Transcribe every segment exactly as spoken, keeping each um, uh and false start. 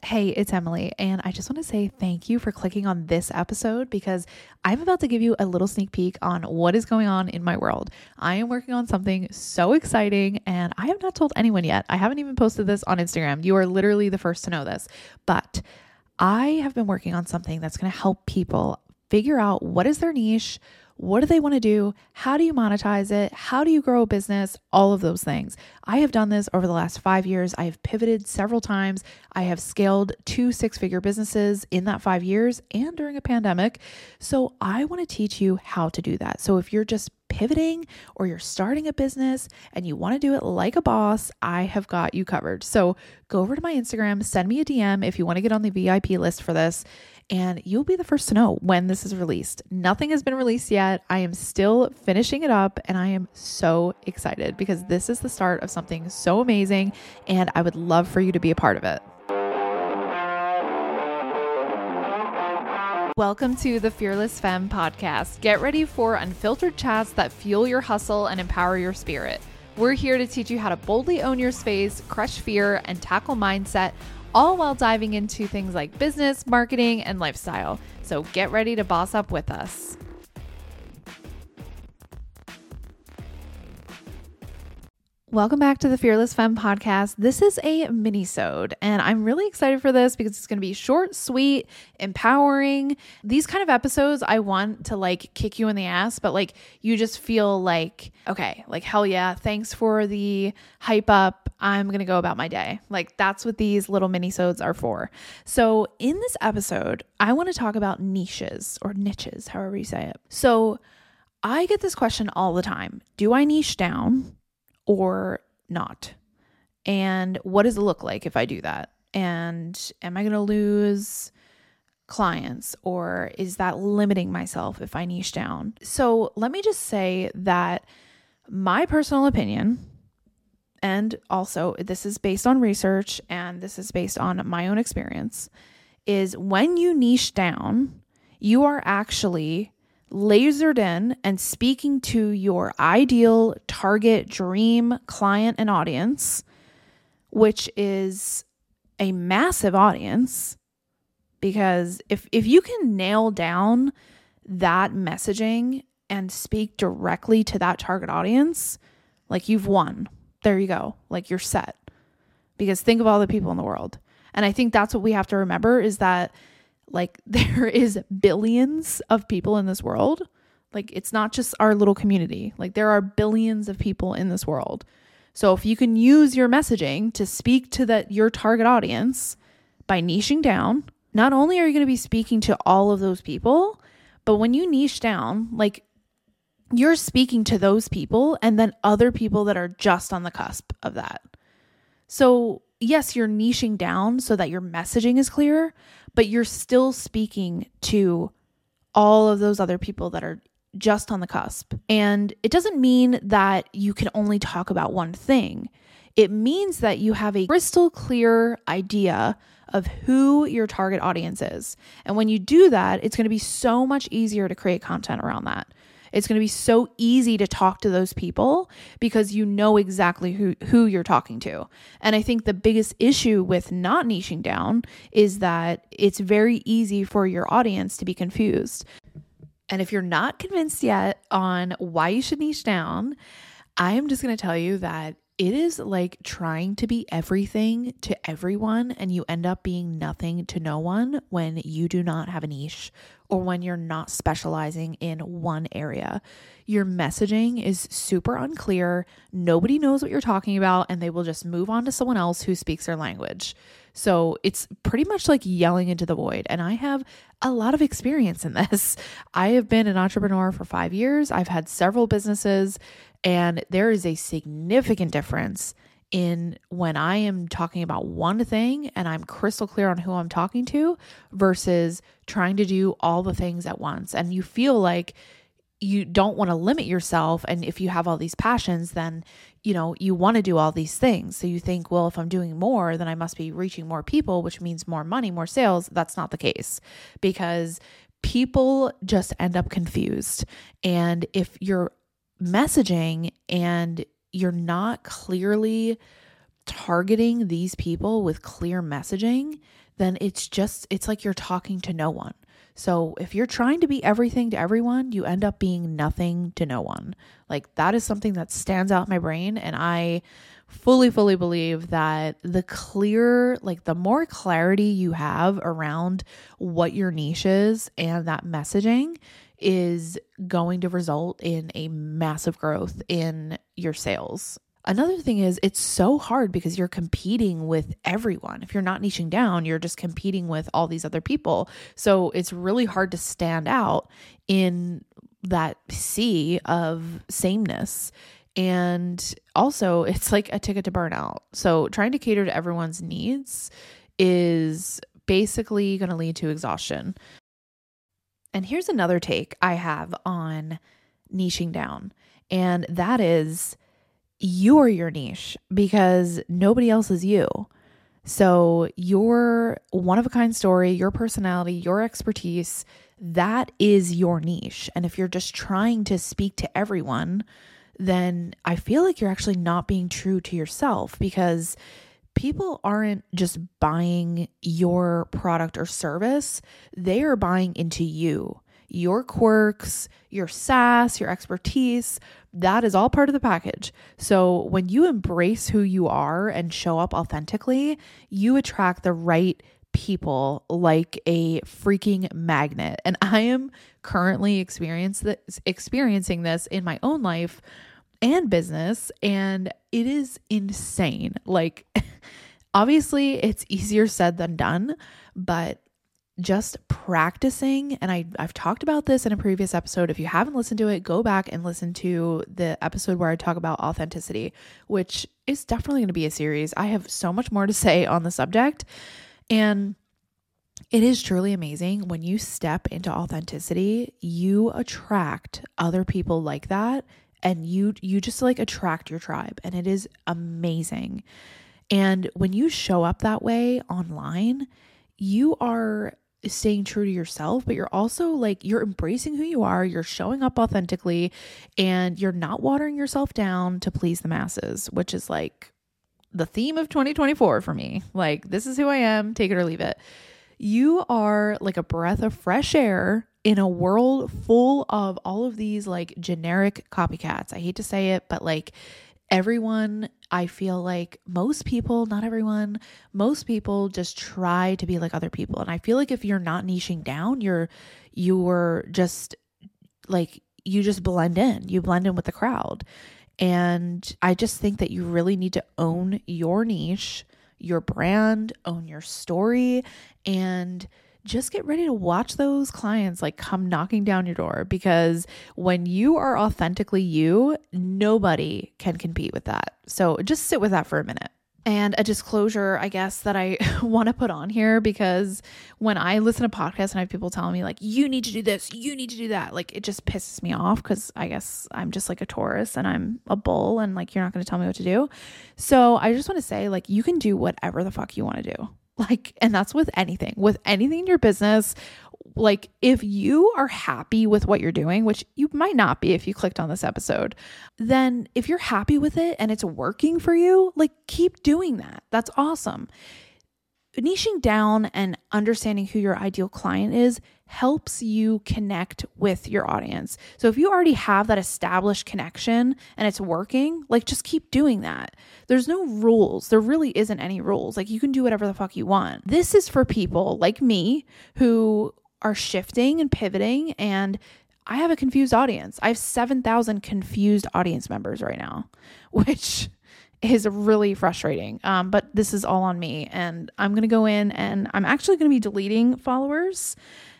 Hey, it's Emily, and I just want to say thank you for clicking on this episode because I'm about to give you a little sneak peek on what is going on in my world. I am working on something so exciting, and I have not told anyone yet. I haven't even posted this on Instagram. You are literally the first to know this, but I have been working on something that's going to help people figure out what is their niche. What do they want to do? How do you monetize it? How do you grow a business? All of those things. I have done this over the last five years. I have pivoted several times. I have scaled two six-figure businesses in that five years and during a pandemic. So I want to teach you how to do that. So if you're just pivoting or you're starting a business and you want to do it like a boss, I have got you covered. So go over to my Instagram, send me a D M if you want to get on the V I P list for this, and you'll be the first to know when this is released. Nothing has been released yet. I am still finishing it up, and I am so excited because this is the start of something so amazing, and I would love for you to be a part of it. Welcome to the Fearless Femme podcast. Get ready for unfiltered chats that fuel your hustle and empower your spirit. We're here to teach you how to boldly own your space, crush fear, and tackle mindset, all while diving into things like business, marketing, and lifestyle. So get ready to boss up with us. Welcome back to the Fearless Femme podcast. This is a mini-sode, and I'm really excited for this because it's going to be short, sweet, empowering. These kind of episodes, I want to like kick you in the ass, but like you just feel like, okay, like hell yeah, thanks for the hype up. I'm going to go about my day. Like that's what these little mini-sodes are for. So in this episode, I want to talk about niches or niches, however you say it. So I get this question all the time. Do I niche down or not? And what does it look like if I do that? And am I going to lose clients, or is that limiting myself if I niche down? So let me just say that my personal opinion, and also this is based on research and this is based on my own experience, is when you niche down, you are actually lasered in and speaking to your ideal target dream client and audience, which is a massive audience. Because if, if you can nail down that messaging and speak directly to that target audience, like you've won. There you go. Like you're set. Because think of all the people in the world. And I think that's what we have to remember is that like there is billions of people in this world. Like it's not just our little community. Like there are billions of people in this world. So if you can use your messaging to speak to that your target audience by niching down, not only are you going to be speaking to all of those people, but when you niche down, like you're speaking to those people and then other people that are just on the cusp of that. So yes, you're niching down so that your messaging is clear, but you're still speaking to all of those other people that are just on the cusp. And it doesn't mean that you can only talk about one thing. It means that you have a crystal clear idea of who your target audience is. And when you do that, it's going to be so much easier to create content around that. It's going to be so easy to talk to those people because you know exactly who, who you're talking to. And I think the biggest issue with not niching down is that it's very easy for your audience to be confused. And if you're not convinced yet on why you should niche down, I am just going to tell you that it is like trying to be everything to everyone and you end up being nothing to no one when you do not have a niche or when you're not specializing in one area. Your messaging is super unclear. Nobody knows what you're talking about and they will just move on to someone else who speaks their language. So it's pretty much like yelling into the void. And I have a lot of experience in this. I have been an entrepreneur for five years. I've had several businesses. And there is a significant difference in when I am talking about one thing and I'm crystal clear on who I'm talking to versus trying to do all the things at once. And you feel like you don't want to limit yourself. And if you have all these passions, then, you know, you want to do all these things. So you think, well, if I'm doing more, then I must be reaching more people, which means more money, more sales. That's not the case because people just end up confused. And if you're messaging and you're not clearly targeting these people with clear messaging, then it's just, it's like you're talking to no one. So if you're trying to be everything to everyone, you end up being nothing to no one. Like that is something that stands out in my brain. And I fully, fully believe that the clear, like the more clarity you have around what your niche is and that messaging is going to result in a massive growth in your sales. Another thing is it's so hard because you're competing with everyone. If you're not niching down, you're just competing with all these other people. So it's really hard to stand out in that sea of sameness. And also it's like a ticket to burnout. So trying to cater to everyone's needs is basically going to lead to exhaustion. And here's another take I have on niching down. And that is, you are your niche because nobody else is you. So your one of a kind story, your personality, your expertise, that is your niche. And if you're just trying to speak to everyone, then I feel like you're actually not being true to yourself, because people aren't just buying your product or service. They are buying into you, your quirks, your sass, your expertise. That is all part of the package. So when you embrace who you are and show up authentically, you attract the right people like a freaking magnet. And I am currently experience this, experiencing this in my own life and business. And it is insane. Like, obviously it's easier said than done, but just practicing. And I, I've talked about this in a previous episode. If you haven't listened to it, go back and listen to the episode where I talk about authenticity, which is definitely going to be a series. I have so much more to say on the subject. And it is truly amazing when you step into authenticity, you attract other people like that. And you, you just like attract your tribe, and it is amazing. And when you show up that way online, you are staying true to yourself, but you're also like, you're embracing who you are, you're showing up authentically, and you're not watering yourself down to please the masses, which is like the theme of twenty twenty-four for me. Like, this is who I am, take it or leave it. You are like a breath of fresh air in a world full of all of these like generic copycats. I hate to say it, but like everyone, I feel like most people, not everyone, most people just try to be like other people. And I feel like if you're not niching down, you're, you're just like, you just blend in, you blend in with the crowd. And I just think that you really need to own your niche, your brand, own your story, and just get ready to watch those clients like come knocking down your door, because when you are authentically you, nobody can compete with that. So just sit with that for a minute. And a disclosure, I guess, that I want to put on here, because when I listen to podcasts and I have people telling me like, you need to do this, you need to do that, like it just pisses me off, because I guess I'm just like a Taurus and I'm a bull, and like, you're not going to tell me what to do. So I just want to say, like, you can do whatever the fuck you want to do. Like, and that's with anything, with anything in your business. Like, if you are happy with what you're doing, which you might not be if you clicked on this episode, then if you're happy with it and it's working for you, like, keep doing that. That's awesome. Niching down and understanding who your ideal client is helps you connect with your audience. So if you already have that established connection and it's working, like, just keep doing that. There's no rules. There really isn't any rules. Like, you can do whatever the fuck you want. This is for people like me who are shifting and pivoting, and I have a confused audience. I have seven thousand confused audience members right now, which is really frustrating. Um, but this is all on me, and I'm going to go in and I'm actually going to be deleting followers,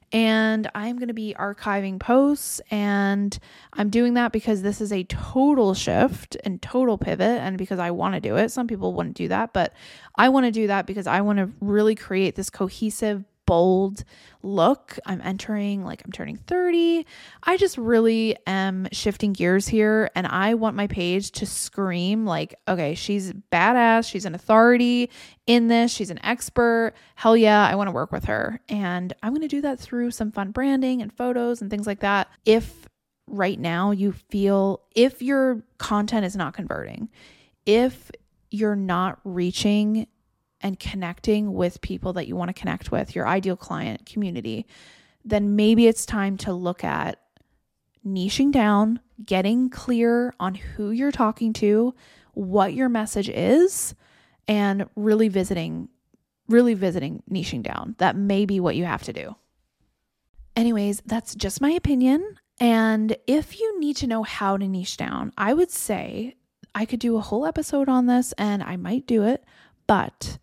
and I'm going to be archiving posts, and I'm doing that because this is a total shift and total pivot, and because I want to do it. Some people wouldn't do that, but I want to do that because I want to really create this cohesive, bold look. I'm entering, like, I'm turning thirty. I just really am shifting gears here, and I want my page to scream like, okay, she's badass. She's an authority in this. She's an expert. Hell yeah, I want to work with her. And I'm going to do that through some fun branding and photos and things like that. If right now you feel, if your content is not converting, if you're not reaching and connecting with people that you want to connect with, your ideal client community, then maybe it's time to look at niching down, getting clear on who you're talking to, what your message is, and really visiting, really visiting niching down. That may be what you have to do. Anyways, that's just my opinion. And if you need to know how to niche down, I would say I could do a whole episode on this, and I might do it, but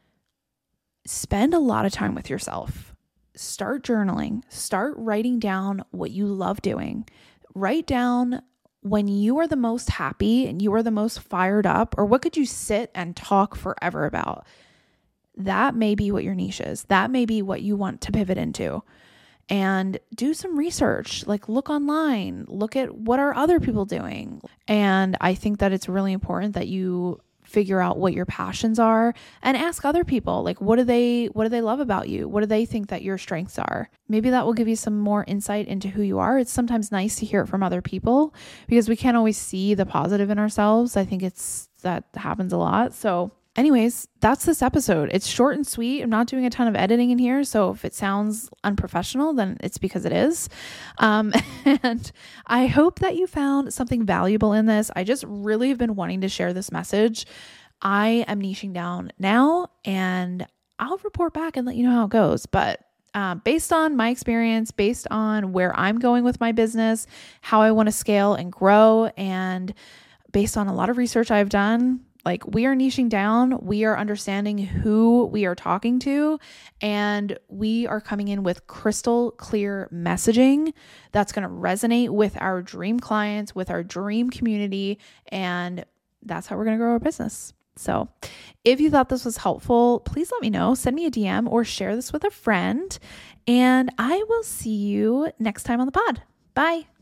spend a lot of time with yourself. Start journaling, start writing down what you love doing. Write down when you are the most happy and you are the most fired up, or what could you sit and talk forever about. That may be what your niche is. That may be what you want to pivot into. And do some research, like look online, look at what are other people doing. And I think that it's really important that you figure out what your passions are and ask other people, like, what do they, what do they love about you? What do they think that your strengths are? Maybe that will give you some more insight into who you are. It's sometimes nice to hear it from other people because we can't always see the positive in ourselves. I think it's, that happens a lot. So anyways, that's this episode. It's short and sweet. I'm not doing a ton of editing in here. So if it sounds unprofessional, then it's because it is. Um, and I hope that you found something valuable in this. I just really have been wanting to share this message. I am niching down now, and I'll report back and let you know how it goes. But uh, based on my experience, based on where I'm going with my business, how I want to scale and grow, and based on a lot of research I've done, like, we are niching down, we are understanding who we are talking to, and we are coming in with crystal clear messaging that's going to resonate with our dream clients, with our dream community, and that's how we're going to grow our business. So if you thought this was helpful, please let me know. Send me a D M or share this with a friend, and I will see you next time on the pod. Bye.